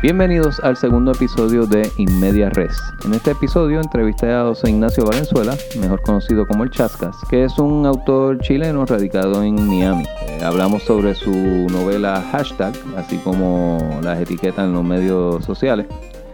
Bienvenidos al segundo episodio de In Media Res. En este episodio entrevisté a José Ignacio Valenzuela, mejor conocido como El Chascas, que es un autor chileno radicado en Miami. Hablamos sobre su novela Hashtag, así como las etiquetas en los medios sociales.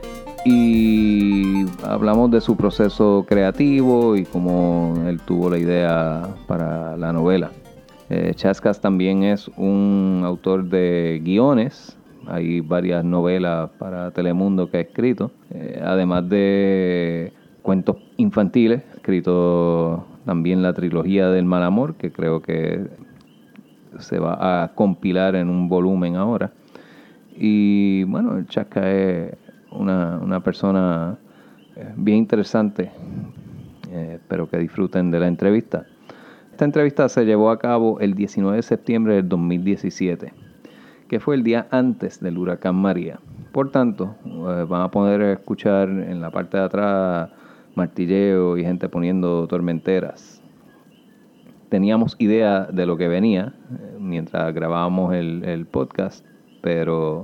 Y hablamos de su proceso creativo y cómo él tuvo la idea para la novela. Chascas también es un autor de guiones. Hay varias novelas para Telemundo que ha escrito, además de cuentos infantiles. Ha escrito también la trilogía del Mal Amor, que creo que se va a compilar en un volumen ahora. Y bueno, el Chasca es una persona bien interesante. Espero que disfruten de la entrevista. Esta entrevista se llevó a cabo el 19 de septiembre del 2017. Que fue el día antes del huracán María. Por tanto, van a poder escuchar en la parte de atrás martilleo y gente poniendo tormenteras. Teníamos idea de lo que venía mientras grabábamos el podcast, pero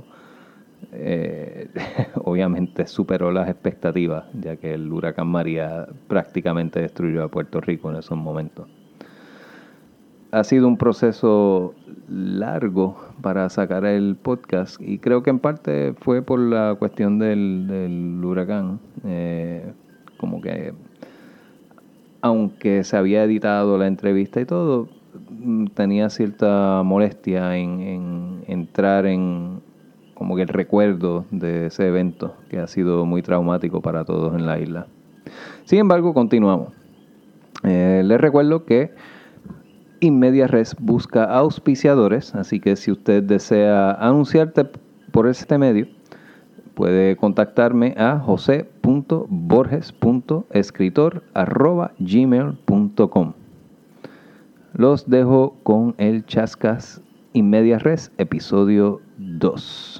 obviamente superó las expectativas, ya que el huracán María prácticamente destruyó a Puerto Rico en esos momentos. Ha sido un proceso largo para sacar el podcast y creo que en parte fue por la cuestión del huracán. Como que aunque se había editado la entrevista y todo, tenía cierta molestia en entrar en como que el recuerdo de ese evento que ha sido muy traumático para todos en la isla. Sin embargo, continuamos. Les recuerdo que In Media Res busca auspiciadores, así que si usted desea anunciarte por este medio, puede contactarme a jose.borges.escritor@gmail.com. Los dejo con El Chascas In Media Res, episodio 2.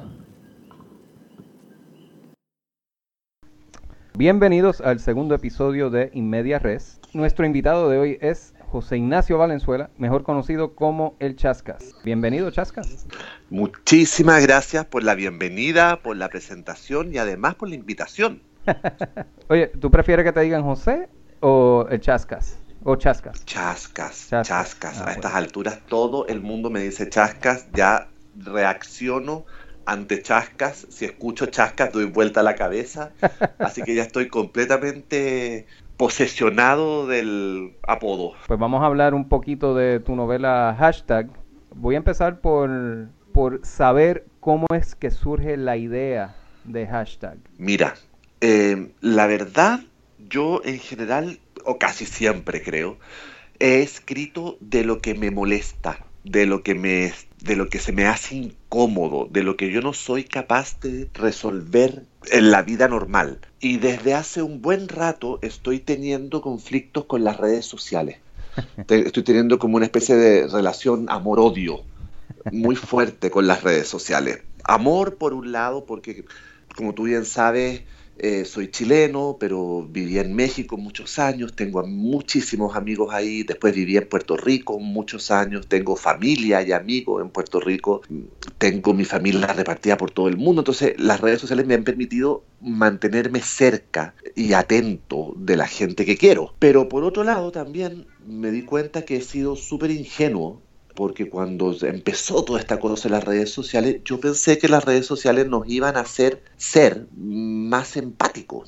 Bienvenidos al segundo episodio de In Media Res. Nuestro invitado de hoy es José Ignacio Valenzuela, mejor conocido como El Chascas. Bienvenido, Chascas. Muchísimas gracias por la bienvenida, por la presentación y además por la invitación. Oye, ¿tú prefieres que te digan José o El Chascas? ¿O Chascas? Chascas. A Estas alturas todo el mundo me dice Chascas, ya reacciono ante Chascas. Si escucho Chascas doy vuelta a la cabeza, así que ya estoy completamente posesionado del apodo. Pues vamos a hablar un poquito de tu novela Hashtag. Voy a empezar por saber cómo es que surge la idea de Hashtag. Mira, la verdad, yo en general, o casi siempre creo, he escrito de lo que me molesta, de lo que se me hace incómodo, de lo que yo no soy capaz de resolver en la vida normal. Y desde hace un buen rato estoy teniendo conflictos con las redes sociales. Estoy teniendo como una especie de relación amor-odio muy fuerte con las redes sociales. Amor por un lado, porque como tú bien sabes, soy chileno, pero viví en México muchos años, tengo muchísimos amigos ahí, después viví en Puerto Rico muchos años, tengo familia y amigos en Puerto Rico, tengo mi familia repartida por todo el mundo, entonces las redes sociales me han permitido mantenerme cerca y atento de la gente que quiero. Pero por otro lado también me di cuenta que he sido súper ingenuo, porque cuando empezó toda esta cosa en las redes sociales, yo pensé que las redes sociales nos iban a hacer ser más empáticos,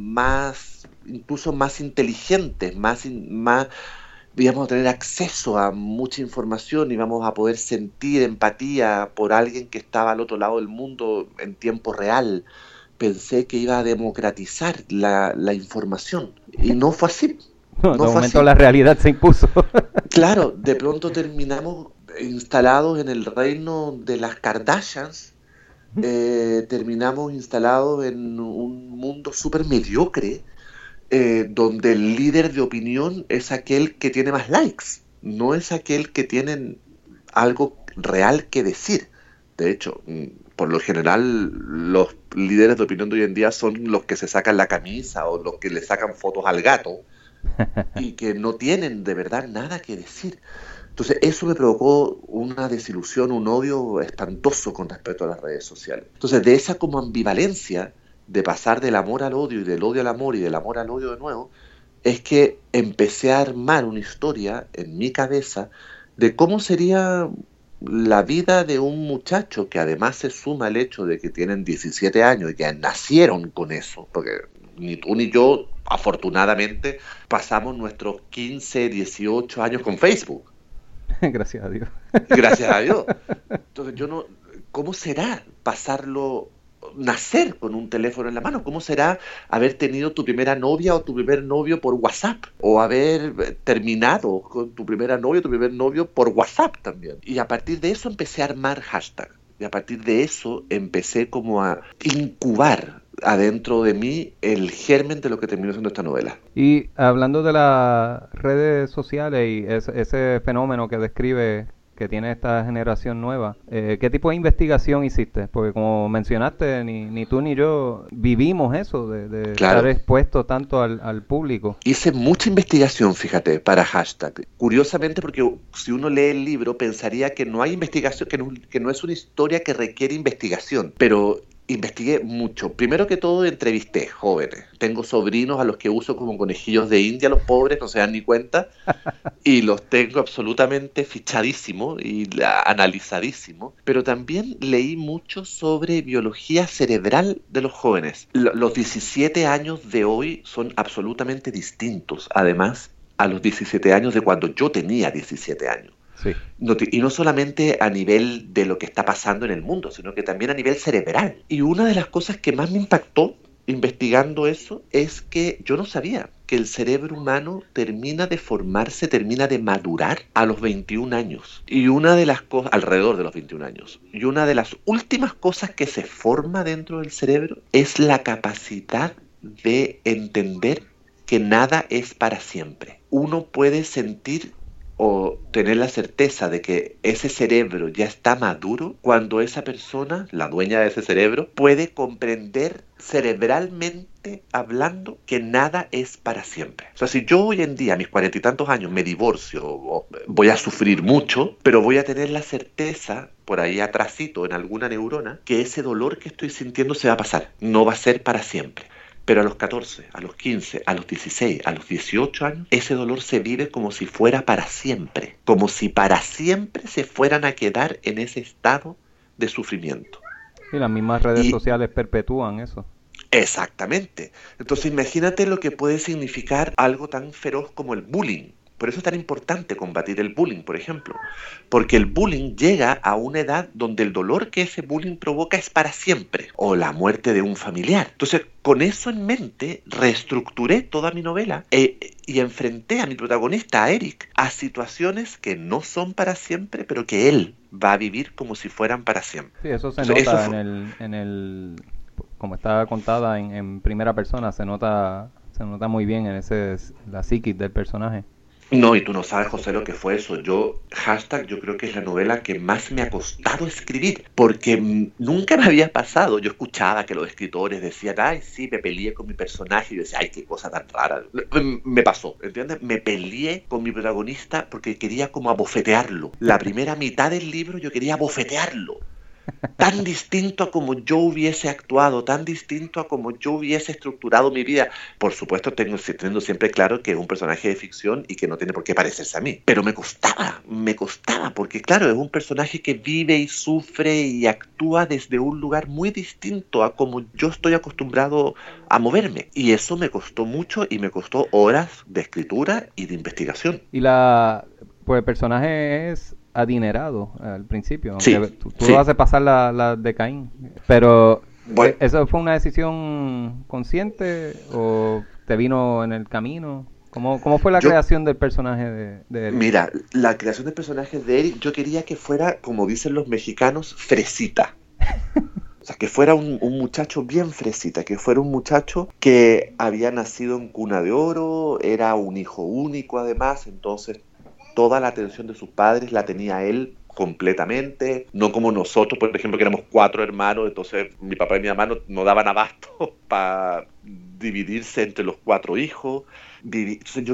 incluso más inteligentes, íbamos a tener acceso a mucha información y vamos a poder sentir empatía por alguien que estaba al otro lado del mundo en tiempo real. Pensé que iba a democratizar la información y no fue así. De momento la realidad se impuso. Claro, de pronto terminamos instalados en el reino de las Kardashians, terminamos instalados en un mundo súper mediocre, donde el líder de opinión es aquel que tiene más likes, no es aquel que tiene algo real que decir. De hecho, por lo general, los líderes de opinión de hoy en día son los que se sacan la camisa o los que le sacan fotos al gato y que no tienen de verdad nada que decir. Entonces eso me provocó una desilusión, un odio espantoso con respecto a las redes sociales. Entonces de esa como ambivalencia de pasar del amor al odio y del odio al amor y del amor al odio de nuevo, es que empecé a armar una historia en mi cabeza de cómo sería la vida de un muchacho que además se suma el hecho de que tienen 17 años y que nacieron con eso, porque ni tú ni yo, afortunadamente, pasamos nuestros 15, 18 años con Facebook. Gracias a Dios. Gracias a Dios. Entonces yo no, ¿cómo será pasarlo, nacer con un teléfono en la mano? ¿Cómo será haber tenido tu primera novia o tu primer novio por WhatsApp? O haber terminado con tu primera novia o tu primer novio por WhatsApp también. Y a partir de eso empecé a armar hashtag. Y a partir de eso empecé como a incubar adentro de mí el germen de lo que terminó siendo esta novela. Y hablando de las redes sociales y ese fenómeno que describe que tiene esta generación nueva, ¿qué tipo de investigación hiciste? Porque como mencionaste, ni tú ni yo vivimos eso de Claro. estar expuesto tanto al público. Hice mucha investigación, fíjate, para hashtag. Curiosamente, porque si uno lee el libro pensaría que no hay investigación, que no es una historia que requiere investigación, pero investigué mucho. Primero que todo, entrevisté jóvenes. Tengo sobrinos a los que uso como conejillos de India, los pobres, no se dan ni cuenta, y los tengo absolutamente fichadísimos y analizadísimos. Pero también leí mucho sobre biología cerebral de los jóvenes. Los 17 años de hoy son absolutamente distintos, además, a los 17 años de cuando yo tenía 17 años. Sí. Y no solamente a nivel de lo que está pasando en el mundo, sino que también a nivel cerebral. Y una de las cosas que más me impactó investigando eso es que yo no sabía que el cerebro humano termina de formarse, termina de madurar a los 21 años. Y una de las cosas, alrededor de los 21 años, y una de las últimas cosas que se forma dentro del cerebro es la capacidad de entender que nada es para siempre. Uno puede sentir o tener la certeza de que ese cerebro ya está maduro cuando esa persona, la dueña de ese cerebro, puede comprender cerebralmente hablando que nada es para siempre. O sea, si yo hoy en día, a mis 40 y tantos años, me divorcio, voy a sufrir mucho, pero voy a tener la certeza, por ahí atrásito en alguna neurona, que ese dolor que estoy sintiendo se va a pasar, no va a ser para siempre. Pero a los 14, a los 15, a los 16, a los 18 años, ese dolor se vive como si fuera para siempre, como si para siempre se fueran a quedar en ese estado de sufrimiento. Y las mismas redes sociales perpetúan eso. Exactamente. Entonces imagínate lo que puede significar algo tan feroz como el bullying. Por eso es tan importante combatir el bullying, por ejemplo, porque el bullying llega a una edad donde el dolor que ese bullying provoca es para siempre, o la muerte de un familiar. Entonces, con eso en mente, reestructuré toda mi novela y enfrenté a mi protagonista, a Eric, a situaciones que no son para siempre, pero que él va a vivir como si fueran para siempre. Sí, eso se nota en el como está contada en primera persona, se nota muy bien en la psiquis del personaje. No, y tú no sabes, José, lo que fue eso. Hashtag, yo creo que es la novela que más me ha costado escribir, porque nunca me había pasado. Yo escuchaba que los escritores decían, ay, sí, me peleé con mi personaje, y yo decía, ay, qué cosa tan rara. Me pasó, ¿entiendes? Me peleé con mi protagonista porque quería como abofetearlo. La primera mitad del libro yo quería abofetearlo. Tan distinto a como yo hubiese actuado, tan distinto a como yo hubiese estructurado mi vida. Por supuesto, teniendo siempre claro que es un personaje de ficción y que no tiene por qué parecerse a mí. Pero me costaba, porque claro, es un personaje que vive y sufre y actúa desde un lugar muy distinto a como yo estoy acostumbrado a moverme. Y eso me costó mucho y me costó horas de escritura y de investigación. Pues el personaje es adinerado al principio, aunque sí, tú lo haces pasar la de Caín, pero bueno, ¿eso fue una decisión consciente o te vino en el camino? ¿Cómo fue la creación del personaje de Eric? Mira, la creación del personaje de Eric, yo quería que fuera, como dicen los mexicanos, fresita. O sea, que fuera un muchacho bien fresita, que fuera un muchacho que había nacido en cuna de oro, era un hijo único además, entonces toda la atención de sus padres la tenía él completamente, no como nosotros, por ejemplo, que éramos 4 hermanos, entonces mi papá y mi mamá no daban abasto para dividirse entre los 4 hijos. Entonces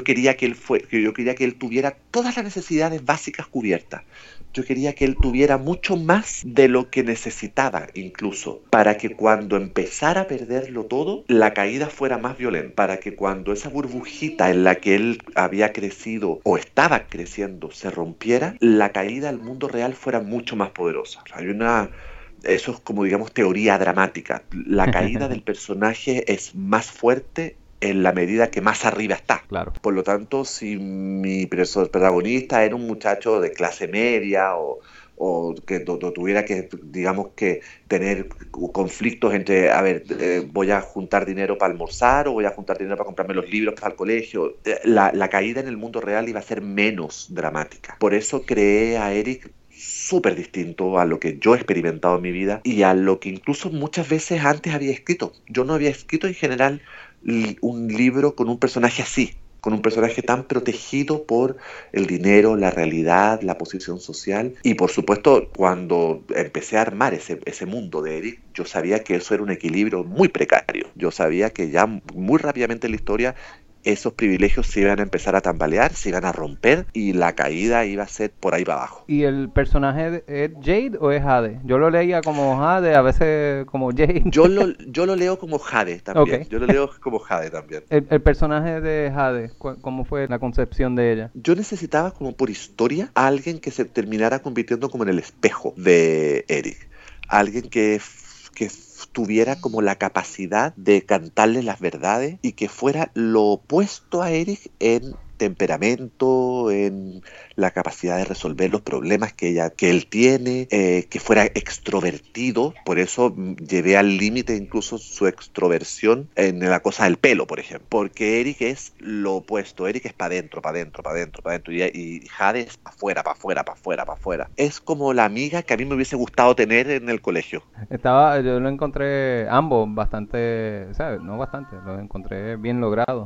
yo quería que él tuviera todas las necesidades básicas cubiertas. Yo quería que él tuviera mucho más de lo que necesitaba, incluso, para que cuando empezara a perderlo todo, la caída fuera más violenta, para que cuando esa burbujita en la que él había crecido o estaba creciendo se rompiera, la caída al mundo real fuera mucho más poderosa. Eso es como, digamos, teoría dramática. La caída del personaje es más fuerte en la medida que más arriba está. Claro. Por lo tanto, si mi protagonista era un muchacho de clase media o que tuviera que, digamos, que tener conflictos entre, voy a juntar dinero para almorzar o voy a juntar dinero para comprarme los libros para el colegio, la caída en el mundo real iba a ser menos dramática. Por eso creé a Eric súper distinto a lo que yo he experimentado en mi vida y a lo que incluso muchas veces antes había escrito. Yo no había escrito en general un libro con un personaje así, con un personaje tan protegido por el dinero, la realidad, la posición social. Y por supuesto, cuando empecé a armar ese mundo de Eric, yo sabía que eso era un equilibrio muy precario. Yo sabía que ya muy rápidamente en la historia esos privilegios se iban a empezar a tambalear, se iban a romper y la caída iba a ser por ahí para abajo. ¿Y el personaje es Jade o es Jade? Yo lo leía como Jade, a veces como Jade. Yo lo leo como Jade también. Okay. Yo lo leo como Jade también. El personaje de Jade, ¿cómo fue la concepción de ella? Yo necesitaba como por historia a alguien que se terminara convirtiendo como en el espejo de Eric. Alguien que tuviera como la capacidad de cantarle las verdades y que fuera lo opuesto a Eric en temperamento, en la capacidad de resolver los problemas que él tiene, que fuera extrovertido. Por eso llevé al límite incluso su extroversión en la cosa del pelo, por ejemplo. Porque Eric es lo opuesto. Eric es para adentro, para adentro, para adentro, para adentro. Y Jade es para afuera, para afuera, para afuera, para afuera. Es como la amiga que a mí me hubiese gustado tener en el colegio. Yo lo encontré ambos bastante, ¿sabes? No bastante, lo encontré bien logrado,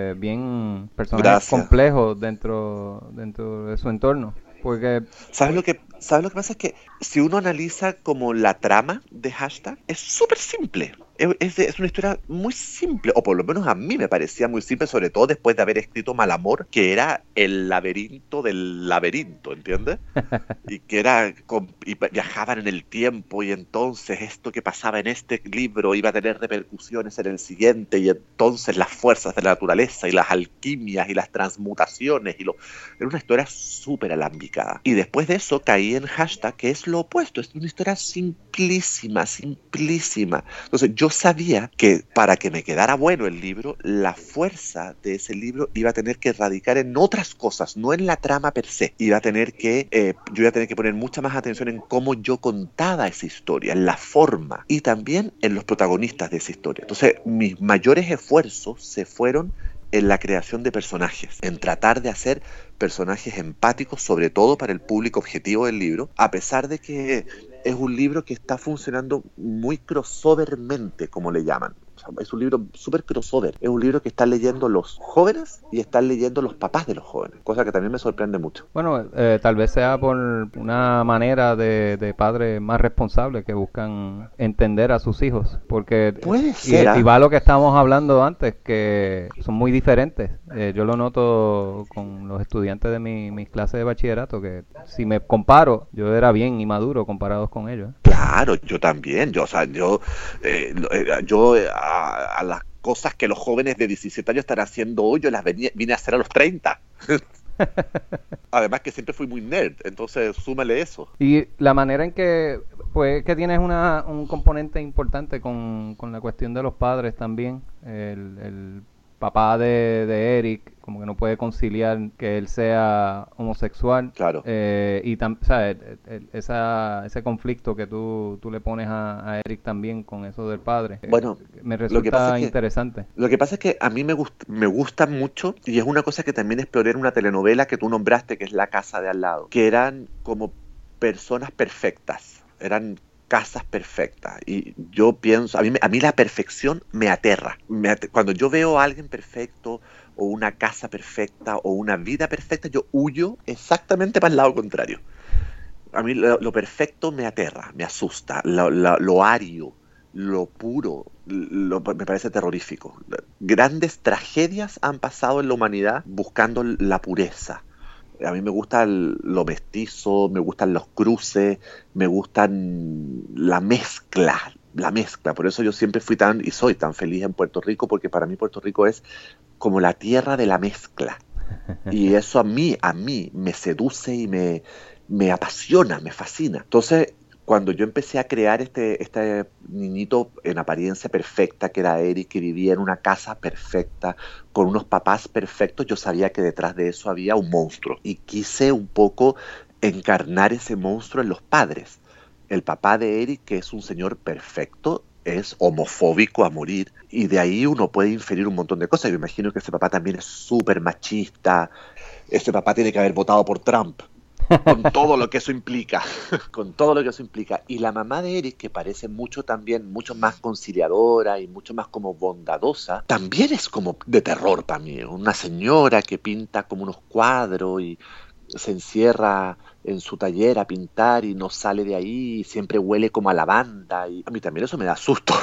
bien personajes complejos dentro de su entorno, porque ¿Sabes lo que pasa? Es que si uno analiza como la trama de Hashtag, es súper simple. Es una historia muy simple, o por lo menos a mí me parecía muy simple, sobre todo después de haber escrito Malamor, que era el laberinto del laberinto, ¿entiendes? Y que y viajaban en el tiempo, y entonces esto que pasaba en este libro iba a tener repercusiones en el siguiente, y entonces las fuerzas de la naturaleza, y las alquimias, y las transmutaciones, era una historia súper alambicada. Y después de eso caí en Hashtag, que es lo opuesto, es una historia simplísima, simplísima. Entonces yo sabía que para que me quedara bueno el libro, la fuerza de ese libro iba a tener que radicar en otras cosas, no en la trama per se. Yo iba a tener que poner mucha más atención en cómo yo contaba esa historia, en la forma y también en los protagonistas de esa historia. Entonces mis mayores esfuerzos se fueron en la creación de personajes, en tratar de hacer personajes empáticos, sobre todo para el público objetivo del libro, a pesar de que es un libro que está funcionando muy crossovermente, como le llaman. O sea, es un libro súper crossover. Es un libro que están leyendo los jóvenes y están leyendo los papás de los jóvenes, cosa que también me sorprende mucho. Bueno, tal vez sea por una manera de padres más responsables que buscan entender a sus hijos, porque puede ser, y va a lo que estábamos hablando antes, que son muy diferentes. Yo lo noto con los estudiantes de mis clases de bachillerato, que si me comparo, yo era bien inmaduro comparados con ellos. Claro, yo también. A las cosas que los jóvenes de 17 años están haciendo hoy, yo las vine a hacer a los 30. Además que siempre fui muy nerd, entonces súmale eso. Y la manera en que, pues, que tienes un componente importante con la cuestión de los padres también. El papá de Eric, como que no puede conciliar que él sea homosexual. Claro. Y ¿sabes? Ese conflicto que tú le pones a Eric también con eso del padre. Bueno, me resulta interesante. Lo que pasa es que a mí me gusta mucho, y es una cosa que también exploré en una telenovela que tú nombraste, que es La Casa de Al Lado, que eran como personas perfectas, eran casas perfectas. Y yo pienso, a mí la perfección me aterra. Cuando yo veo a alguien perfecto, o una casa perfecta, o una vida perfecta, yo huyo exactamente para el lado contrario. A mí lo perfecto me aterra, me asusta, lo ario, lo puro, me parece terrorífico. Grandes tragedias han pasado en la humanidad buscando la pureza. A mí me gusta lo mestizo, me gustan los cruces, me gustan la mezcla, la mezcla. Por eso yo siempre fui y soy tan feliz en Puerto Rico, porque para mí Puerto Rico es como la tierra de la mezcla. Y eso a mí me seduce y me apasiona, me fascina. Entonces, cuando yo empecé a crear este niñito en apariencia perfecta, que era Eric, que vivía en una casa perfecta, con unos papás perfectos, yo sabía que detrás de eso había un monstruo. Y quise un poco encarnar ese monstruo en los padres. El papá de Eric, que es un señor perfecto, es homofóbico a morir. Y de ahí uno puede inferir un montón de cosas. Yo imagino que ese papá también es súper machista. Ese papá tiene que haber votado por Trump. Con todo lo que eso implica, con todo lo que eso implica. Y la mamá de Eric, que parece mucho también, mucho más conciliadora y mucho más como bondadosa, también es como de terror para mí. Una señora que pinta como unos cuadros y se encierra en su taller a pintar y no sale de ahí, y siempre huele como a lavanda, y a mí también eso me da susto.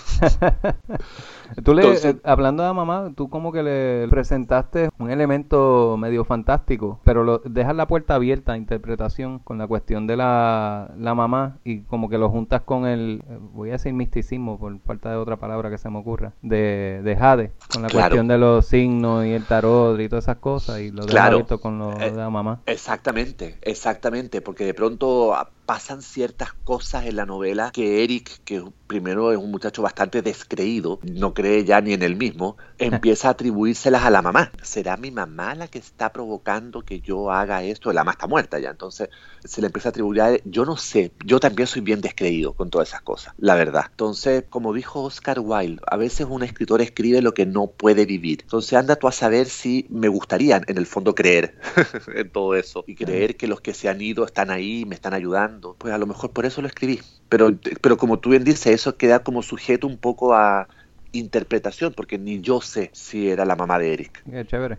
Entonces, Hablando de mamá, tú como que le presentaste un elemento medio fantástico, pero dejas la puerta abierta a interpretación con la cuestión de la mamá y como que lo juntas con voy a decir misticismo por falta de otra palabra que se me ocurra, de Jade, con la cuestión de los signos y el tarot y todas esas cosas, y lo dejas abierto con lo de la mamá. Exactamente, porque de pronto pasan ciertas cosas en la novela que Eric, que primero es un muchacho bastante descreído, no cree ya ni en él mismo, empieza a atribuírselas a la mamá. ¿Será mi mamá la que está provocando que yo haga esto? La mamá está muerta ya, entonces se le empieza a atribuir a él. Yo no sé, yo también soy bien descreído con todas esas cosas, la verdad. Entonces, como dijo Oscar Wilde, a veces un escritor escribe lo que no puede vivir. Entonces anda tú a saber si me gustaría en el fondo creer en todo eso y creer que los que se han ido están ahí, me están ayudando. Pues a lo mejor por eso lo escribí. Pero como tú bien dices, eso queda como sujeto un poco a interpretación, porque ni yo sé si era la mamá de Eric. Qué chévere.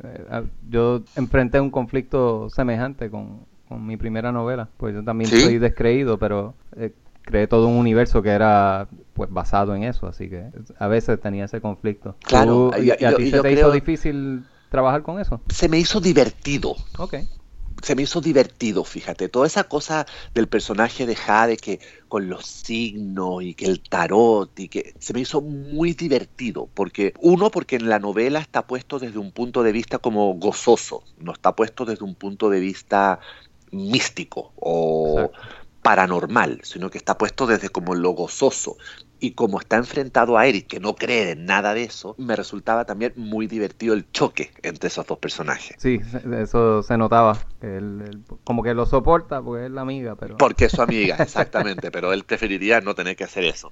Yo enfrenté un conflicto semejante con mi primera novela, pues yo también soy descreído, pero creé todo un universo que era pues basado en eso, así que a veces tenía ese conflicto. Claro. ¿Y a ti se te hizo difícil trabajar con eso? Se me hizo divertido. Okay. Se me hizo divertido, fíjate, toda esa cosa del personaje de Jade que con los signos y que el tarot y que se me hizo muy divertido, porque en la novela está puesto desde un punto de vista como gozoso, no está puesto desde un punto de vista místico o paranormal, sino que está puesto desde como lo gozoso. Y como está enfrentado a Eric, que no cree en nada de eso, me resultaba también muy divertido el choque entre esos dos personajes. Sí, eso se notaba. Como que lo soporta porque es la amiga, pero... Porque es su amiga, exactamente, pero él preferiría no tener que hacer eso.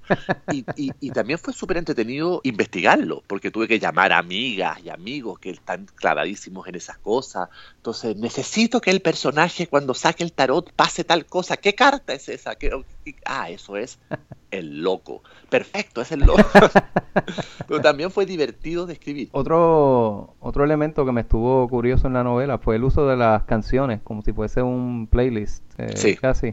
Y también fue súper entretenido investigarlo, porque tuve que llamar a amigas y amigos que están clavadísimos en esas cosas. Entonces, necesito que el personaje cuando saque el tarot pase tal cosa. ¿Qué carta es esa? Eso es el loco. Perfecto, es el loco. Pero también fue divertido de escribir. Otro elemento que me estuvo curioso en la novela fue el uso de las canciones, como si fuese un playlist. Casi.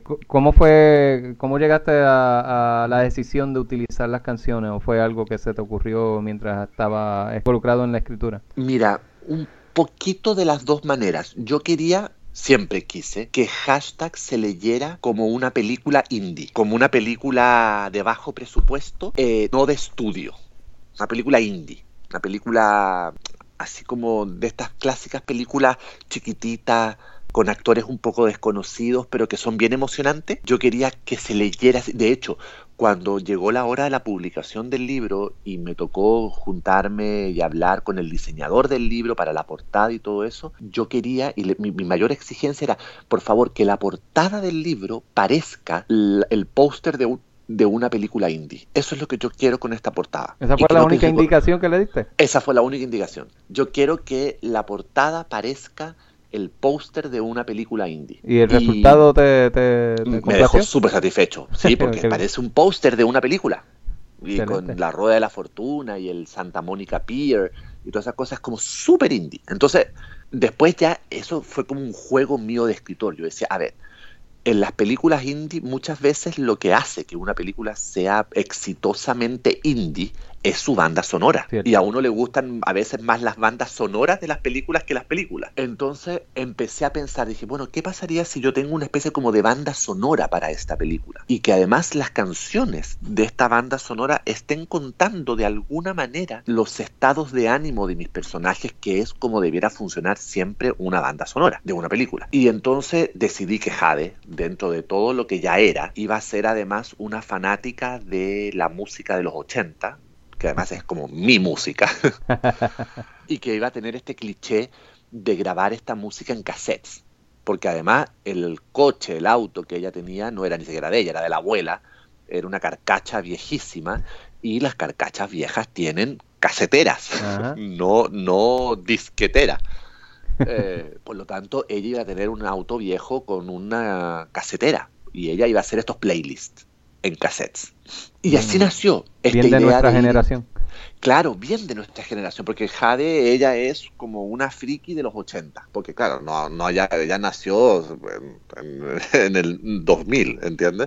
¿Cómo llegaste a la decisión de utilizar las canciones? ¿O fue algo que se te ocurrió mientras estaba involucrado en la escritura? Mira, un poquito de las dos maneras. Siempre quise que Hashtag se leyera como una película indie, como una película de bajo presupuesto, no de estudio, una película indie, una película así como de estas clásicas películas chiquititas, con actores un poco desconocidos, pero que son bien emocionantes. Yo quería que se leyera así. De hecho, cuando llegó la hora de la publicación del libro y me tocó juntarme y hablar con el diseñador del libro para la portada y todo eso, yo quería, mi mayor exigencia era, por favor, que la portada del libro parezca el póster de una película indie. Eso es lo que yo quiero con esta portada. ¿Esa fue la única indicación que le diste? Esa fue la única indicación. Yo quiero que la portada parezca el póster de una película indie. ¿Y el resultado te me dejó súper satisfecho? Sí, porque parece un póster de una película. Y excelente. Con la Rueda de la Fortuna y el Santa Monica Pier y todas esas cosas como súper indie. Entonces, después ya eso fue como un juego mío de escritor. Yo decía, a ver, En las películas indie muchas veces lo que hace que una película sea exitosamente indie es su banda sonora. Cierto. Y a uno le gustan a veces más las bandas sonoras de las películas que las películas. Entonces empecé a pensar, dije, bueno, ¿qué pasaría si yo tengo una especie como de banda sonora para esta película? Y que además las canciones de esta banda sonora estén contando de alguna manera los estados de ánimo de mis personajes, que es como debiera funcionar siempre una banda sonora de una película. Y entonces decidí que Jade, dentro de todo lo que ya era, iba a ser además una fanática de la música de los 80, que además es como mi música, y que iba a tener este cliché de grabar esta música en cassettes, porque además el coche, el auto que ella tenía no era ni siquiera de ella, era de la abuela, era una carcacha viejísima, y las carcachas viejas tienen caseteras, no disqueteras. Por lo tanto, ella iba a tener un auto viejo con una casetera, y ella iba a hacer estos playlists en cassettes. Y así nació esta bien de idea nuestra de generación. Claro, bien de nuestra generación, porque Jade, ella es como una friki de los 80, porque claro, ella nació en el 2000, ¿entiendes?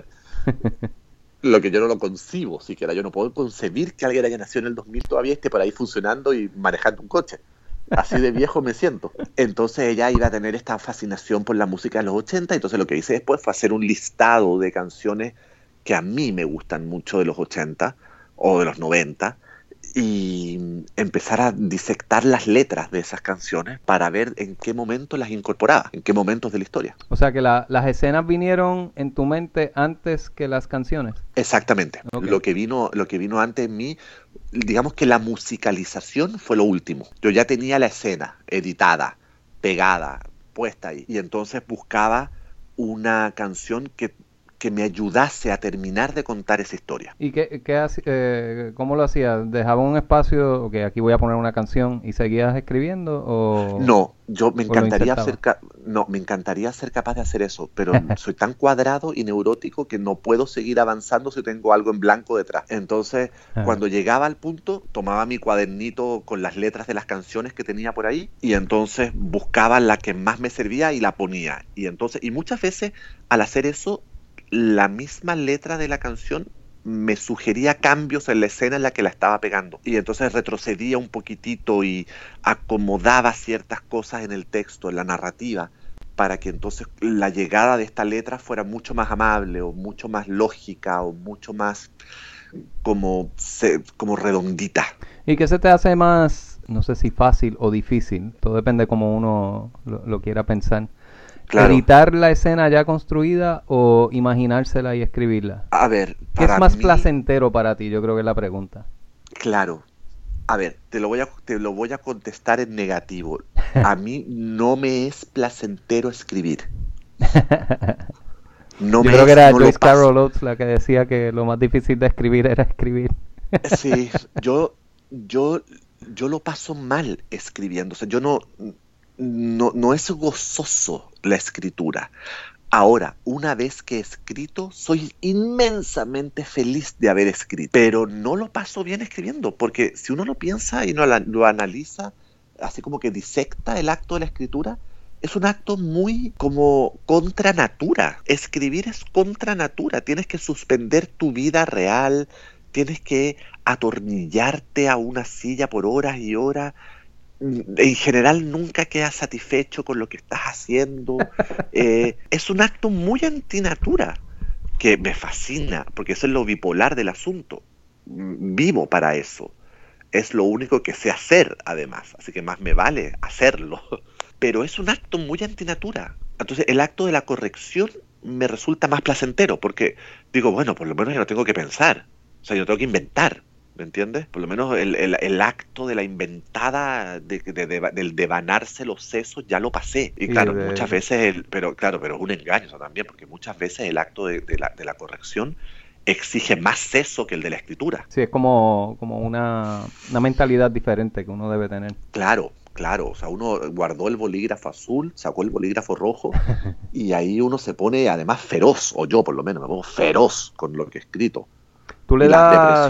Lo que yo no lo concibo siquiera, yo no puedo concebir que alguien haya nacido en el 2000 todavía esté por ahí funcionando y manejando un coche. Así de viejo me siento. Entonces ella iba a tener esta fascinación por la música de los 80, entonces lo que hice después fue hacer un listado de canciones que a mí me gustan mucho de los 80 o de los 90 y empezar a disectar las letras de esas canciones para ver en qué momento las incorporaba, en qué momentos de la historia. O sea que las escenas vinieron en tu mente antes que las canciones. Exactamente. Okay. Lo que vino antes en mí, digamos que la musicalización fue lo último. Yo ya tenía la escena editada, pegada, puesta ahí, y entonces buscaba una canción que me ayudase a terminar de contar esa historia. ¿Y cómo lo hacías? ¿Dejaba un espacio, ok, aquí voy a poner una canción y seguías escribiendo? No, me encantaría ser capaz de hacer eso, pero soy tan cuadrado y neurótico que no puedo seguir avanzando si tengo algo en blanco detrás. Entonces, cuando llegaba al punto, tomaba mi cuadernito con las letras de las canciones que tenía por ahí y entonces buscaba la que más me servía y la ponía. Y muchas veces al hacer eso, la misma letra de la canción me sugería cambios en la escena en la que la estaba pegando. Y entonces retrocedía un poquitito y acomodaba ciertas cosas en el texto, en la narrativa, para que entonces la llegada de esta letra fuera mucho más amable o mucho más lógica o mucho más como redondita. ¿Y qué se te hace más, no sé si fácil o difícil? Todo depende cómo uno lo quiera pensar. Claro. ¿Editar la escena ya construida o imaginársela y escribirla? A ver, ¿qué es más placentero para ti? Yo creo que es la pregunta. Claro. A ver, te lo voy a contestar en negativo. A mí no me es placentero escribir. Yo creo que era Joyce Carol Oates la que decía que lo más difícil de escribir era escribir. Sí, yo lo paso mal escribiendo. O sea, yo no es gozoso la escritura. Ahora, una vez que he escrito, soy inmensamente feliz de haber escrito, pero no lo paso bien escribiendo, porque si uno lo piensa y lo analiza, así como que disecta el acto de la escritura, es un acto muy como contra natura. Escribir es contra natura, tienes que suspender tu vida real, tienes que atornillarte a una silla por horas y horas. En general nunca quedas satisfecho con lo que estás haciendo. Es un acto muy antinatura que me fascina, porque eso es lo bipolar del asunto. Vivo para eso. Es lo único que sé hacer, además, así que más me vale hacerlo. Pero es un acto muy antinatura. Entonces el acto de la corrección me resulta más placentero, porque digo, bueno, por lo menos yo no tengo que pensar, o sea, yo no tengo que inventar. ¿Me entiendes? Por lo menos el acto de la inventada, del devanarse los sesos, ya lo pasé. Y claro, muchas veces, pero es un engaño eso también, porque muchas veces el acto de la corrección exige más seso que el de la escritura. Sí, es como una mentalidad diferente que uno debe tener. Claro, o sea, uno guardó el bolígrafo azul, sacó el bolígrafo rojo, y ahí uno se pone además feroz, o yo por lo menos me pongo feroz con lo que he escrito. ¿Tú le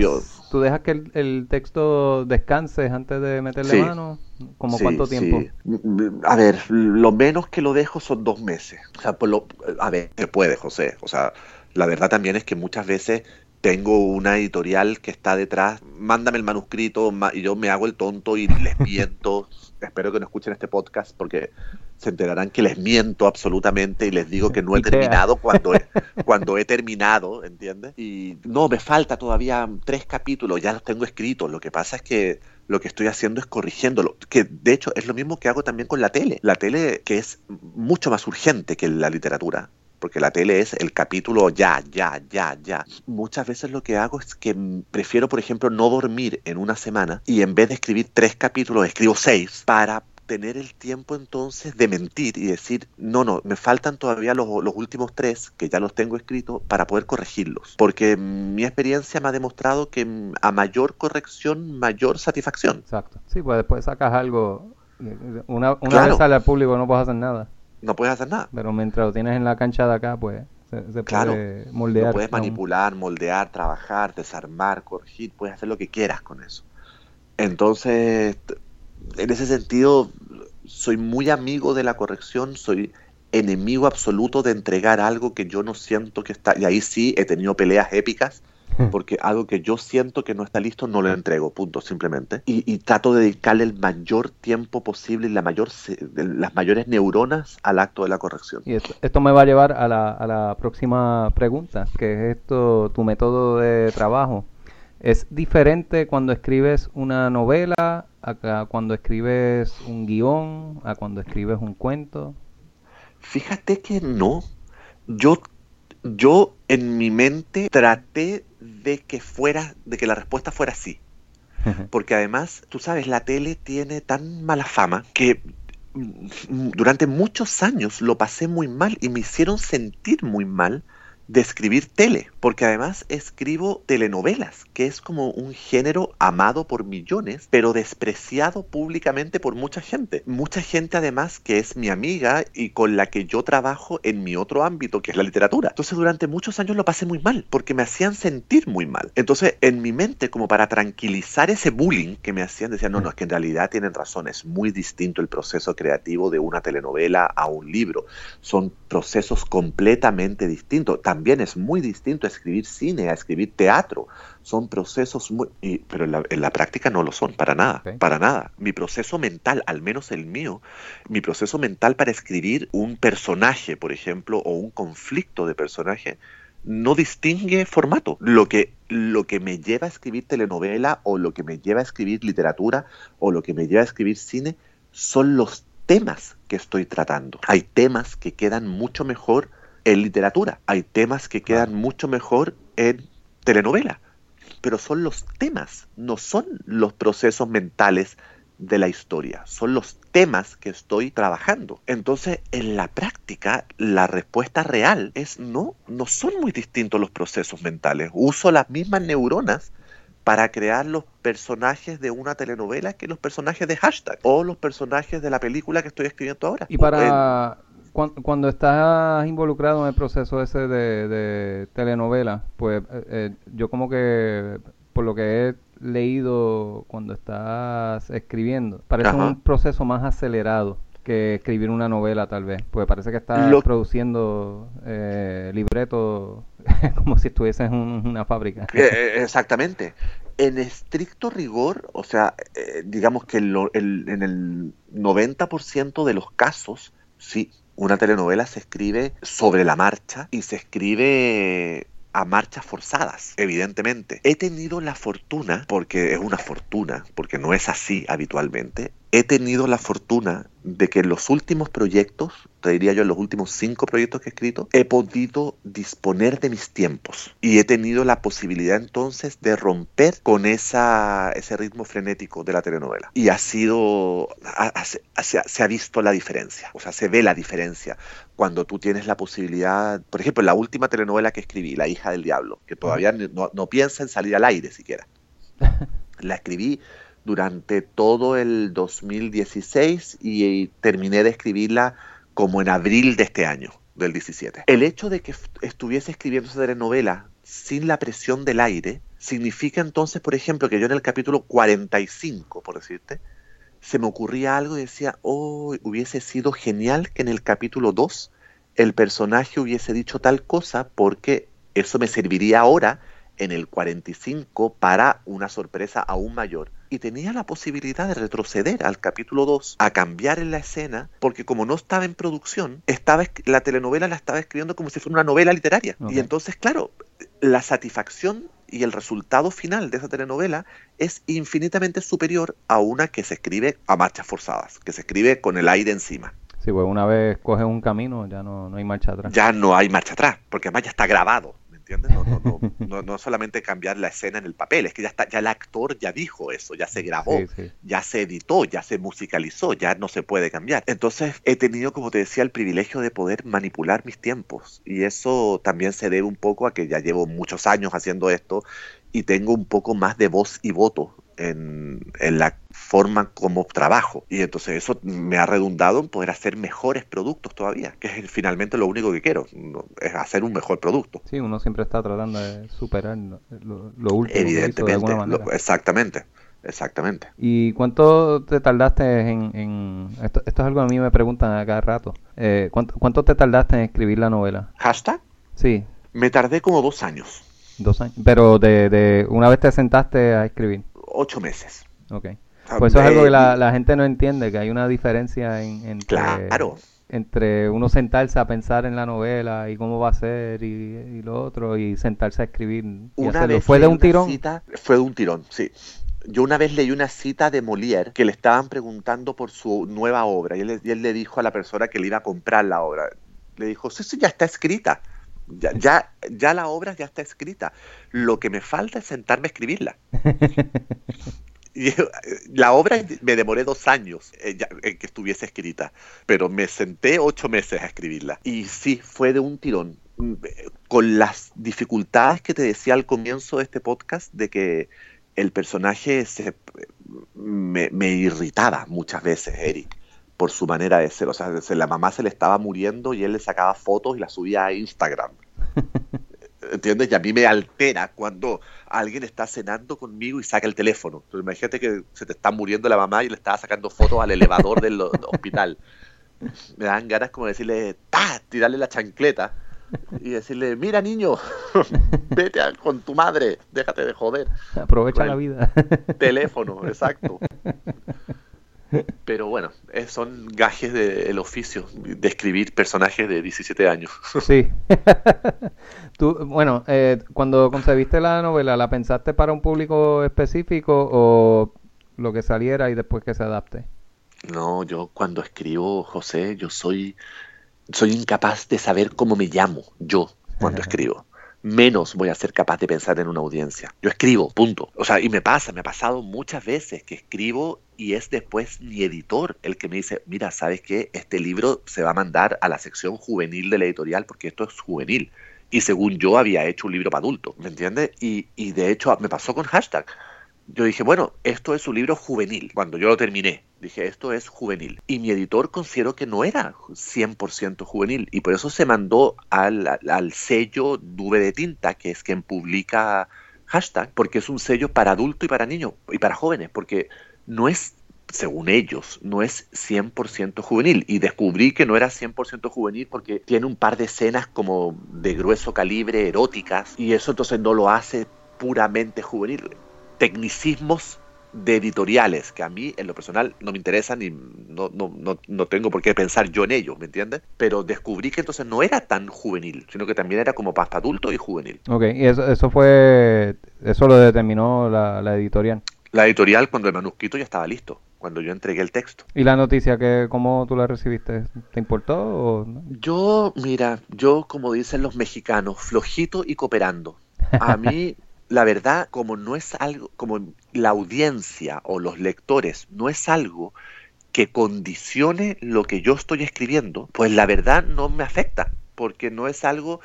¿Tú dejas que el texto descanse antes de meterle Sí, mano? ¿Como sí, cuánto tiempo? sí. A ver, lo menos que lo dejo son 2 meses. O sea, a ver, se puede, José. O sea, la verdad también es que muchas veces tengo una editorial que está detrás, mándame el manuscrito y yo me hago el tonto y les miento. Espero que no escuchen este podcast porque se enterarán que les miento absolutamente y les digo que no he Pichea. terminado cuando he terminado, ¿entiendes? Y no, me falta todavía 3 capítulos, ya los tengo escritos. Lo que pasa es que lo que estoy haciendo es corrigiéndolo, que de hecho es lo mismo que hago también con la tele. La tele, que es mucho más urgente que la literatura, porque la tele es el capítulo ya, ya, ya, ya. Muchas veces lo que hago es que prefiero, por ejemplo, no dormir en una semana y en vez de escribir 3 capítulos, escribo 6 para tener el tiempo entonces de mentir y decir, no, no, me faltan todavía los últimos 3, que ya los tengo escritos, para poder corregirlos. Porque mi experiencia me ha demostrado que a mayor corrección, mayor satisfacción. Exacto. Sí, pues después sacas algo. Una vez Claro, sale al público no puedes hacer nada. no puedes hacer nada. Pero mientras lo tienes en la cancha de acá, pues se Claro, puede lo moldear puedes aún. manipular, moldear, trabajar, desarmar, corregir, puedes hacer lo que quieras con eso. Entonces, en ese sentido, soy muy amigo de la corrección, soy enemigo absoluto de entregar algo que yo no siento que está, y ahí sí he tenido peleas épicas, porque algo que yo siento que no está listo no lo entrego, punto, simplemente. Y trato de dedicarle el mayor tiempo posible y las mayores neuronas al acto de la corrección. Y esto me va a llevar a la próxima pregunta, que es esto, tu método de trabajo. ¿Es diferente cuando escribes una novela, a cuando escribes un guión, a cuando escribes un cuento? Fíjate que no. Yo, yo en mi mente traté de que la respuesta fuera sí. Porque además, tú sabes, la tele tiene tan mala fama que durante muchos años lo pasé muy mal y me hicieron sentir muy mal de escribir tele, porque además escribo telenovelas, que es como un género amado por millones, pero despreciado públicamente por mucha gente. Mucha gente además que es mi amiga y con la que yo trabajo en mi otro ámbito, que es la literatura. Entonces durante muchos años lo pasé muy mal, porque me hacían sentir muy mal. Entonces en mi mente, como para tranquilizar ese bullying que me hacían, decían, no, no, es que en realidad tienen razón, es muy distinto el proceso creativo de una telenovela a un libro. Son procesos completamente distintos. También es muy distinto a escribir cine, a escribir teatro. Son procesos pero en la práctica no lo son, para nada, Okay. para nada. Mi proceso mental, al menos el mío, mi proceso mental para escribir un personaje, por ejemplo, o un conflicto de personaje, no distingue formato. Lo que me lleva a escribir telenovela o lo que me lleva a escribir literatura o lo que me lleva a escribir cine son los temas que estoy tratando. Hay temas que quedan mucho mejor en literatura, hay temas que Claro. quedan mucho mejor en telenovela, pero son los temas, no son los procesos mentales de la historia, son los temas que estoy trabajando. Entonces, en la práctica, la respuesta real es no, no son muy distintos los procesos mentales. Uso las mismas neuronas para crear los personajes de una telenovela que los personajes de hashtag o los personajes de la película que estoy escribiendo ahora. Y para cuando estás involucrado en el proceso ese de telenovela, pues yo como que por lo que he leído cuando estás escribiendo, parece Ajá. un proceso más acelerado que escribir una novela tal vez, pues parece que estás Lo, produciendo libretos como si estuvieses en una fábrica. exactamente. En estricto rigor, o sea, digamos que en el 90% de los casos, sí, una telenovela se escribe sobre la marcha y se escribe a marchas forzadas, evidentemente. He tenido la fortuna, porque es una fortuna, porque no es así habitualmente, he tenido la fortuna de que en los últimos proyectos, te diría yo en los últimos 5 proyectos que he escrito, he podido disponer de mis tiempos y he tenido la posibilidad entonces de romper con ese ritmo frenético de la telenovela. Y se ha visto la diferencia, o sea, se ve la diferencia cuando tú tienes la posibilidad, por ejemplo, la última telenovela que escribí, La hija del diablo, que Ujú. todavía no piensa en salir al aire siquiera. La escribí durante todo el 2016 y terminé de escribirla como en abril de este año, del 17. El hecho de que estuviese escribiendo esa telenovela sin la presión del aire Significa entonces, por ejemplo, que yo en el capítulo 45, por decirte, se me ocurría algo y decía, oh, hubiese sido genial que en el capítulo 2 el personaje hubiese dicho tal cosa porque eso me serviría ahora en el 45 para una sorpresa aún mayor. Y tenía la posibilidad de retroceder al capítulo 2, a cambiar en la escena, porque como no estaba en producción, la telenovela la estaba escribiendo como si fuera una novela literaria. Ok. Y entonces, claro, la satisfacción y el resultado final de esa telenovela es infinitamente superior a una que se escribe a marchas forzadas, que se escribe con el aire encima. Sí, pues una vez coges un camino, ya no hay marcha atrás. Ya no hay marcha atrás, porque además ya está grabado, ¿me entiendes? No solamente cambiar la escena en el papel, es que ya está, ya el actor ya dijo eso, ya se grabó, Sí, sí. ya se editó, ya se musicalizó, ya no se puede cambiar. Entonces he tenido, como te decía, el privilegio de poder manipular mis tiempos, y eso también se debe un poco a que ya llevo muchos años haciendo esto y tengo un poco más de voz y voto en la forma como trabajo, y entonces eso me ha redundado en poder hacer mejores productos todavía, que es finalmente lo único que quiero, es hacer un mejor producto. Sí, uno siempre está tratando de superar lo último que hizo de Evidentemente, alguna manera. exactamente. ¿Y cuánto te tardaste esto es algo que a mí me preguntan a cada rato. ¿Cuánto te tardaste en escribir la novela? Hashtag, Sí, me tardé como 2 años, 2 años. Pero de una vez te sentaste a escribir. 8 meses. Ok. O sea, Pues eso es algo que la gente no entiende, que hay una diferencia claro, entre uno sentarse a pensar en la novela y cómo va a ser y lo otro, y sentarse a escribir y una hacerlo. vez ¿Fue de leí un una tirón? cita, fue de un tirón, sí. Yo una vez leí una cita de Molière que le estaban preguntando por su nueva obra y él le dijo a la persona que le iba a comprar la obra, le dijo, sí, sí, ya está escrita, ya la obra ya está escrita, lo que me falta es sentarme a escribirla. Y la obra me demoré 2 años en que estuviese escrita, pero me senté 8 meses a escribirla. Y sí, fue de un tirón, con las dificultades que te decía al comienzo de este podcast, de que el personaje me irritaba muchas veces, Eric, por su manera de ser. O sea, la mamá se le estaba muriendo y él le sacaba fotos y las subía a Instagram. ¿Entiendes? Y a mí me altera cuando alguien está cenando conmigo y saca el teléfono. Entonces, imagínate que se te está muriendo la mamá y le estaba sacando fotos al elevador del hospital. Me dan ganas como de decirle, ¡ta! Tirarle la chancleta y decirle, mira niño, vete con tu madre, déjate de joder. Aprovecha Con la el vida. teléfono, exacto. Pero bueno, son gajes del oficio de escribir personajes de 17 años. Sí. Bueno, cuando concebiste la novela, ¿la pensaste para un público específico o lo que saliera y después que se adapte? No, yo cuando escribo, José, yo soy incapaz de saber cómo me llamo yo cuando escribo. Menos voy a ser capaz de pensar en una audiencia. Yo escribo, punto. O sea, y me ha pasado muchas veces que escribo y es después mi editor el que me dice, mira, ¿sabes qué? Este libro se va a mandar a la sección juvenil de la editorial porque esto es juvenil. Y según yo había hecho un libro para adultos, ¿me entiendes? Y de hecho me pasó con Hashtag. Yo dije, bueno, esto es un libro juvenil. Cuando yo lo terminé, dije, esto es juvenil. Y mi editor consideró que no era 100% juvenil. Y por eso se mandó al sello Nube de Tinta, que es quien publica Hashtag, porque es un sello para adulto y para niños y para jóvenes, porque no es, según ellos, no es 100% juvenil. Y descubrí que no era 100% juvenil porque tiene un par de escenas como de grueso calibre, eróticas, y eso entonces no lo hace puramente juvenil. Tecnicismos de editoriales que a mí en lo personal no me interesan y no tengo por qué pensar yo en ellos, ¿me entiendes? Pero descubrí que entonces no era tan juvenil, sino que también era como para adulto y juvenil. Ok, y eso lo determinó la editorial. La editorial, cuando el manuscrito ya estaba listo, cuando yo entregué el texto. ¿Y la noticia, cómo tú la recibiste? ¿Te importó o no? Mira, como dicen los mexicanos, flojito y cooperando. A mí, la verdad, como no es algo, como la audiencia o los lectores no es algo que condicione lo que yo estoy escribiendo, pues la verdad no me afecta, porque no es algo,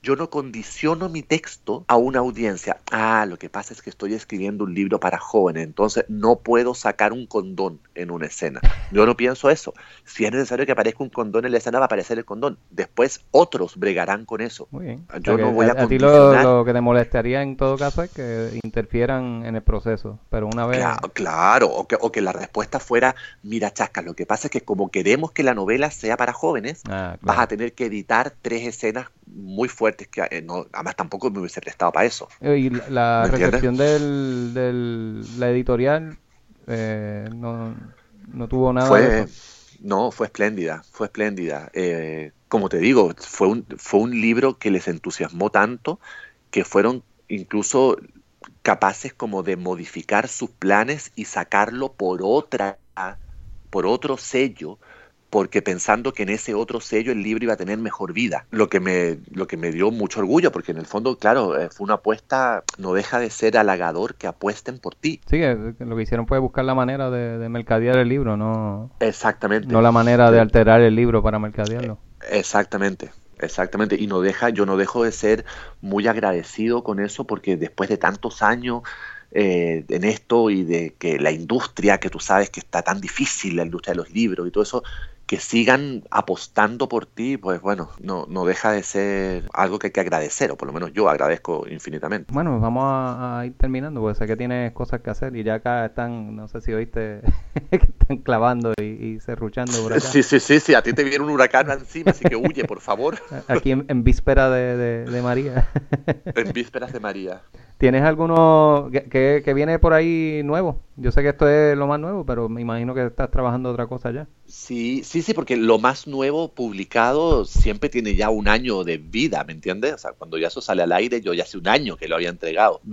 yo no condiciono mi texto a una audiencia. Ah, lo que pasa es que estoy escribiendo un libro para jóvenes, entonces no puedo sacar un condón en una escena. Yo no pienso eso. Si es necesario que aparezca un condón en la escena, va a aparecer el condón. Después otros bregarán con eso. Muy bien. O sea Yo que no voy a a ti condicionar. lo que te molestaría en todo caso es que interfieran en el proceso, pero una vez... Claro, claro, o que la respuesta fuera, mira, Chasca, lo que pasa es que como queremos que la novela sea para jóvenes, Ah, vas a claro. tener que editar 3 escenas muy fuertes que no, además tampoco me hubiese prestado para eso, Y la ¿me entiendes? recepción la editorial no, no tuvo nada de Fue, eso. no, fue espléndida, fue espléndida. Como te digo, fue un libro que les entusiasmó tanto que fueron incluso capaces como de modificar sus planes y sacarlo por otro sello, porque pensando que en ese otro sello el libro iba a tener mejor vida, lo que me dio mucho orgullo, porque en el fondo, claro, fue una apuesta, no deja de ser halagador que apuesten por ti. Sí, que lo que hicieron fue buscar la manera de mercadear el libro, no, no Exactamente. la manera de alterar el libro para mercadearlo. Exactamente, exactamente. Y yo no dejo de ser muy agradecido con eso porque después de tantos años en esto y de que la industria, que tú sabes que está tan difícil, la industria de los libros y todo eso, que sigan apostando por ti, pues bueno, no deja de ser algo que hay que agradecer, o por lo menos yo agradezco infinitamente. Bueno, vamos a ir terminando, porque sé que tienes cosas que hacer y ya acá están, no sé si oíste, que están clavando y serruchando por acá. Sí, sí, sí, sí, a ti te viene un huracán encima, así que huye, por favor, Aquí en víspera de María. en vísperas de María. ¿Tienes alguno que viene por ahí nuevo? Yo sé que esto es lo más nuevo, pero me imagino que estás trabajando otra cosa ya. Sí, sí, sí, porque lo más nuevo publicado siempre tiene ya un año de vida, ¿me entiendes? O sea, cuando ya eso sale al aire, yo ya hace un año que lo había entregado.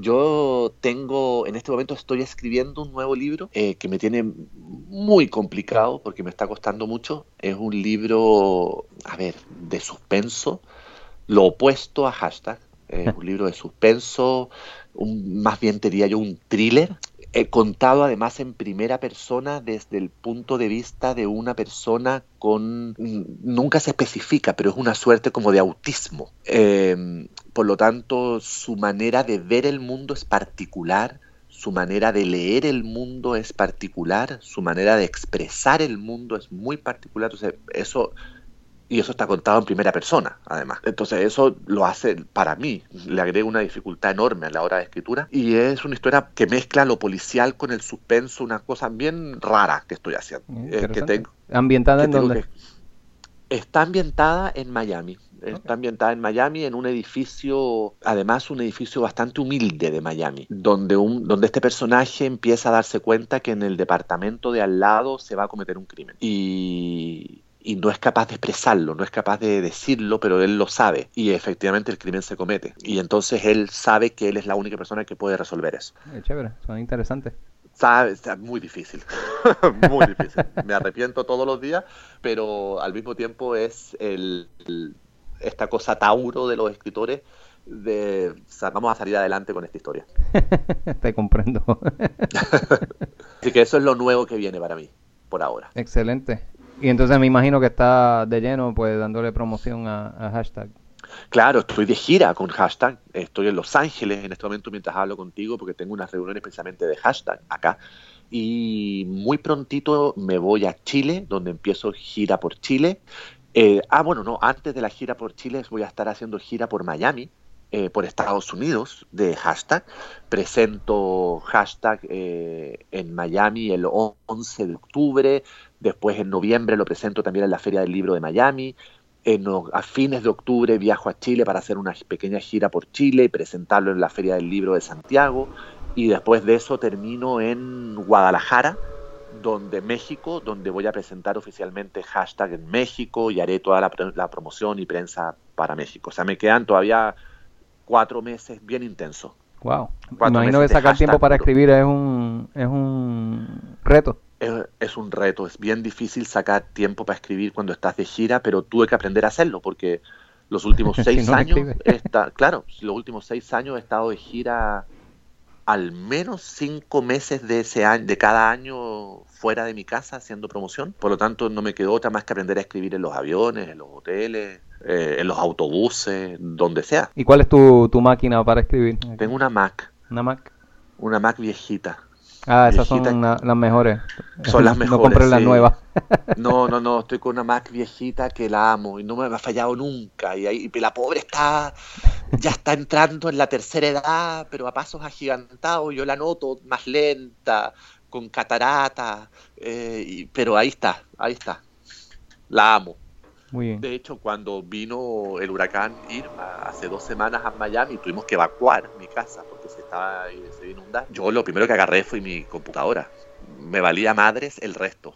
En este momento estoy escribiendo un nuevo libro que me tiene muy complicado porque me está costando mucho. Es un libro, a ver, de suspenso, lo opuesto a Hashtag. Es un libro de suspenso, más bien te diría yo un thriller, contado además en primera persona desde el punto de vista de una persona nunca se especifica, pero es una suerte como de autismo. Por lo tanto, su manera de ver el mundo es particular, su manera de leer el mundo es particular, su manera de expresar el mundo es muy particular. Entonces, eso está contado en primera persona, además. Entonces eso lo hace, para mí, le agrega una dificultad enorme a la hora de escritura. Y es una historia que mezcla lo policial con el suspenso, una cosa bien rara que estoy haciendo. Interesante. ¿Ambientada Que en tengo dónde? que Está ambientada en Miami. Ok. Está ambientada en Miami, en un edificio, además un edificio bastante humilde de Miami, donde este personaje empieza a darse cuenta que en el departamento de al lado se va a cometer un crimen. Y no es capaz de expresarlo, no es capaz de decirlo, pero él lo sabe. Y efectivamente el crimen se comete. Y entonces él sabe que él es la única persona que puede resolver eso. Chévere, suena interesante. Está muy difícil, muy difícil. Me arrepiento todos los días, pero al mismo tiempo es esta cosa Tauro de los escritores vamos a salir adelante con esta historia. Te comprendo. Así que eso es lo nuevo que viene para mí, por ahora. Excelente. Y entonces me imagino que está de lleno, pues dándole promoción a hashtag. Claro, estoy de gira con Hashtag, estoy en Los Ángeles en este momento mientras hablo contigo porque tengo unas reuniones precisamente de Hashtag acá y muy prontito me voy a Chile donde empiezo gira por Chile. Bueno, no, antes de la gira por Chile voy a estar haciendo gira por Miami, por Estados Unidos de Hashtag. Presento Hashtag en Miami el 11 de octubre, después en noviembre lo presento también en la Feria del Libro de Miami. A fines de octubre viajo a Chile para hacer una pequeña gira por Chile y presentarlo en la Feria del Libro de Santiago. Y después de eso termino en Guadalajara, México, donde voy a presentar oficialmente Hashtag en México y haré toda la promoción y prensa para México. O sea, me quedan todavía 4 meses bien intensos. Wow. Cuatro Imagino que meses de sacar tiempo Hashtag para puro. escribir es un reto. Es un reto, es bien difícil sacar tiempo para escribir cuando estás de gira, pero tuve que aprender a hacerlo porque los últimos Si seis no, no años, escribe. claro, los últimos 6 años he estado de gira al menos 5 meses de cada año fuera de mi casa haciendo promoción. Por lo tanto, no me quedó otra más que aprender a escribir en los aviones, en los hoteles, en los autobuses, donde sea. ¿Y cuál es tu máquina para escribir? Tengo una Mac. ¿Una Mac? Una Mac viejita. Ah, esas Viejita. son las mejores. Son las mejores. No compres las sí. nuevas. No, estoy con una Mac viejita que la amo y no me ha fallado nunca. Y la pobre ya está entrando en la tercera edad, pero a pasos agigantados. Yo la noto más lenta, con catarata, pero ahí está. La amo. Muy bien. De hecho, cuando vino el huracán Irma hace 2 semanas a Miami, tuvimos que evacuar mi casa porque se iba a inundar. Yo lo primero que agarré fue mi computadora. Me valía madres el resto.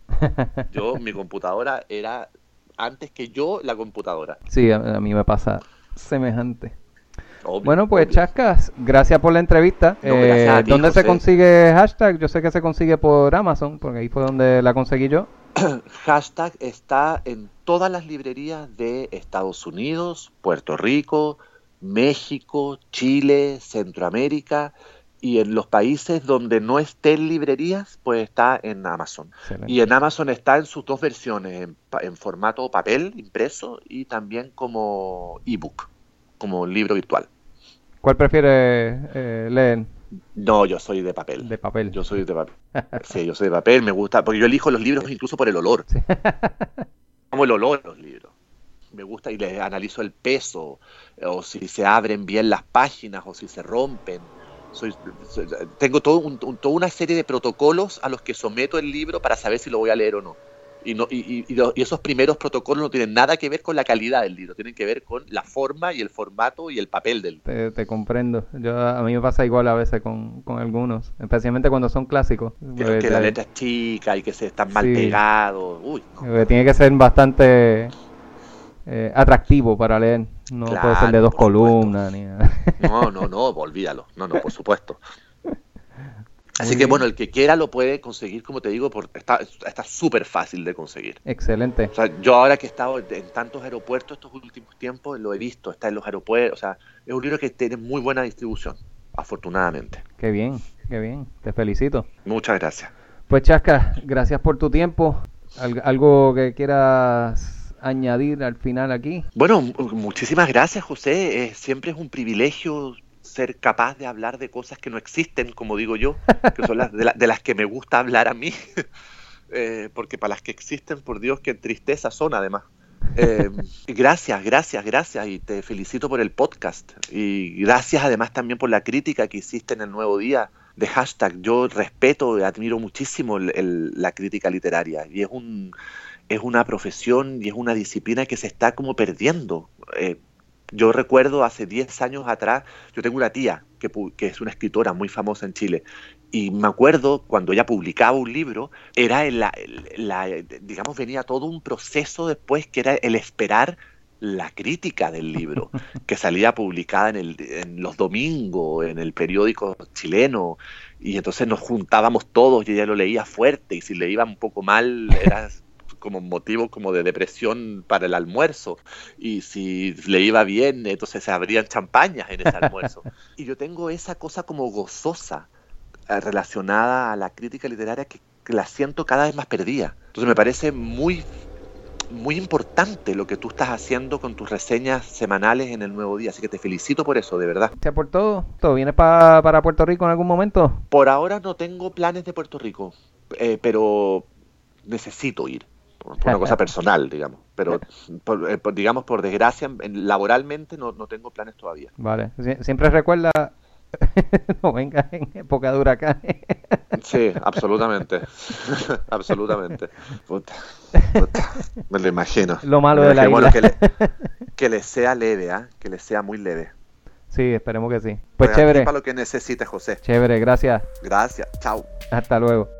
Mi computadora era antes que yo la computadora. Sí, a mí me pasa semejante. Obvio, Bueno, pues obvio. Chascas, gracias por la entrevista. No, gracias a ti, ¿Dónde se José. consigue hashtag? Yo sé que se consigue por Amazon, porque ahí fue donde la conseguí yo. Hashtag está en todas las librerías de Estados Unidos, Puerto Rico, México, Chile, Centroamérica, y en los países donde no estén librerías, pues está en Amazon. Excelente. Y en Amazon está en sus 2 versiones, en formato papel, impreso, y también como ebook, como libro virtual. ¿Cuál prefieres leer? No, yo soy de papel. De papel. Yo soy de papel. Sí, yo soy de papel, me gusta, porque yo elijo los libros incluso por el olor. Sí. Amo el olor de los libros. Me gusta y les analizo el peso, o si se abren bien las páginas, o si se rompen. Tengo toda una serie de protocolos a los que someto el libro para saber si lo voy a leer o no. Y esos primeros protocolos no tienen nada que ver con la calidad del libro, tienen que ver con la forma y el formato y el papel del libro. Te comprendo. A mí me pasa igual a veces con algunos, especialmente cuando son clásicos. Que la letra es chica y que se están mal Sí. pegados. Uy, no. Tiene que ser bastante atractivo para leer. No Claro, puede ser de 2 por supuesto. columnas ni nada. No, olvídalo. No, por supuesto. Así Muy que bien. bueno, el que quiera lo puede conseguir, como te digo, está súper fácil de conseguir. Excelente. O sea, yo ahora que he estado en tantos aeropuertos estos últimos tiempos, lo he visto, está en los aeropuertos, o sea, es un libro que tiene muy buena distribución, afortunadamente. Qué bien, qué bien. Te felicito. Muchas gracias. Pues Chasca, gracias por tu tiempo. ¿Algo que quieras añadir al final aquí? Bueno, muchísimas gracias, José. Siempre es un privilegio ser capaz de hablar de cosas que no existen, como digo yo, que son de las que me gusta hablar a mí, porque para las que existen, por Dios, qué tristeza son además. Gracias, y te felicito por el podcast, y gracias además también por la crítica que hiciste en el Nuevo Día de hashtag. Yo respeto y admiro muchísimo la crítica literaria, y es una profesión y es una disciplina que se está como perdiendo. Yo recuerdo hace 10 años atrás, yo tengo una tía que es una escritora muy famosa en Chile, y me acuerdo cuando ella publicaba un libro, era digamos, venía todo un proceso después que era el esperar la crítica del libro, que salía publicada en los domingos, en el periódico chileno, y entonces nos juntábamos todos y ella lo leía fuerte, y si le iba un poco mal era como motivo como de depresión para el almuerzo, y si le iba bien, entonces se abrían champañas en ese almuerzo. Y yo tengo esa cosa como gozosa relacionada a la crítica literaria que la siento cada vez más perdida. Entonces me parece muy, muy importante lo que tú estás haciendo con tus reseñas semanales en el Nuevo Día, así que te felicito por eso, de verdad. Gracias por todo. ¿Vienes para Puerto Rico en algún momento? Por ahora no tengo planes de Puerto Rico, pero necesito ir. Por una cosa personal, digamos. Pero, digamos, por desgracia, laboralmente no tengo planes todavía. Vale. Siempre recuerda, no vengas en época de huracanes. Sí, absolutamente. Absolutamente. Puta, me lo imagino. Lo malo de la isla. Bueno, que le sea leve, ¿eh? Que le sea muy leve. Sí, esperemos que sí. Pues Aquí chévere. para lo que necesites, José. Chévere, gracias. Gracias. Chao. Hasta luego.